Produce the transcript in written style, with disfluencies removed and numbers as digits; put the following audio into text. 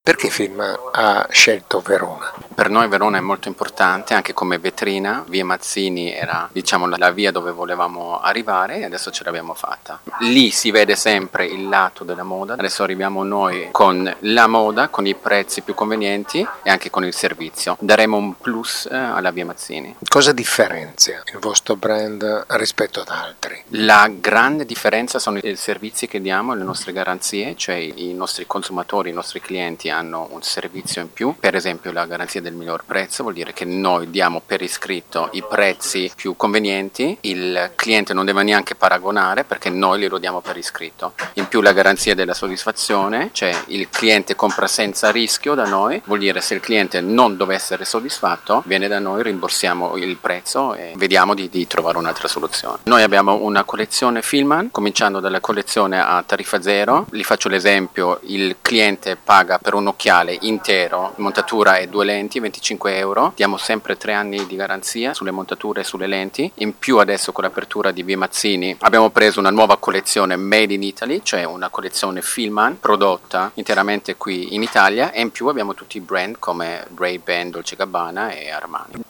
Perché film ha scelto Verona? Per noi Verona è molto importante anche come vetrina, via Mazzini era diciamo la via dove volevamo arrivare e adesso ce l'abbiamo fatta. Lì si vede sempre il lato della moda, adesso arriviamo noi con la moda, con i prezzi più convenienti e anche con il servizio. Daremo un plus alla via Mazzini. Cosa differenzia il vostro brand rispetto ad altri? La grande differenza sono i servizi che diamo, le nostre garanzie, cioè i nostri consumatori, i nostri clienti hanno un servizio in più, per esempio la garanzia del miglior prezzo, vuol dire che noi diamo per iscritto i prezzi più convenienti, il cliente non deve neanche paragonare perché noi glielo diamo per iscritto. In più la garanzia della soddisfazione, cioè il cliente compra senza rischio da noi, vuol dire se il cliente non dovesse essere soddisfatto, viene da noi, rimborsiamo il prezzo e vediamo di trovare un'altra soluzione. Noi abbiamo una collezione Filman, cominciando dalla collezione a tariffa zero. Vi faccio l'esempio, il cliente paga per un occhiale intero, montatura e 2 lenti, 25 euro. Diamo sempre 3 anni di garanzia sulle montature e sulle lenti. In più adesso con l'apertura di Via Mazzini abbiamo preso una nuova collezione Made in Italy, cioè una collezione Filman prodotta interamente qui in Italia e in più abbiamo tutti i brand come Ray-Ban, Dolce & Gabbana e Armani.